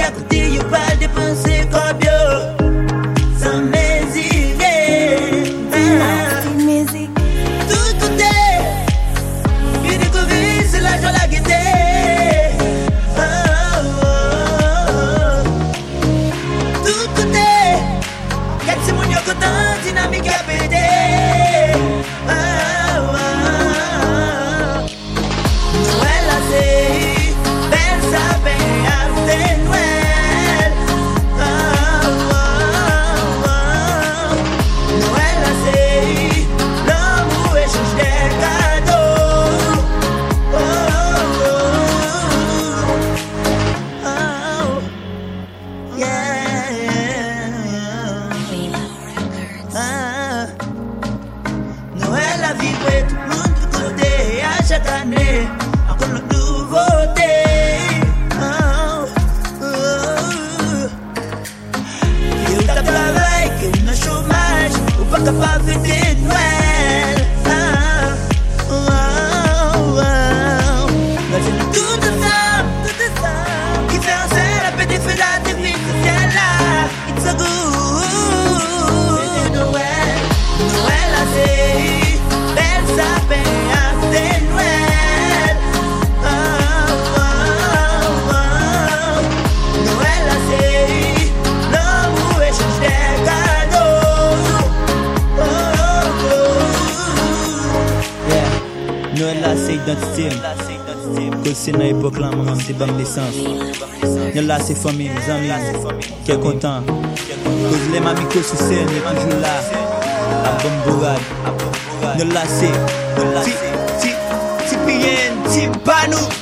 à côté, y'a pas dépenser comme yo. Sans mes idées. Tout est. Puis découvrir, c'est la joie la gaieté. Tout est. Quand c'est mon yo content, dynamique à péter. Noël a vibré, tout le monde de côté. À chaque année, encore une nouveauté. Et où t'as travail, que n'a chômage, ou pas capable de fêter Noël. Toutes les femmes qui fait un seul à péter feu la technique sociale là. It's so good. C'est Noël, Noël a c'est belle sapin à c'est Noël. Noël a c'est l'amour échange des cadeaux. Yeah, Noël a c'est identité. Que c'est dans l'époque là, maman, c'est bonne naissance. Y'a là, c'est famille, mes amis, qui est content. Que les mamies que sur scène, est toujours là. À bonne bourrade. Y'a là, c'est. Si, si, si, si, si,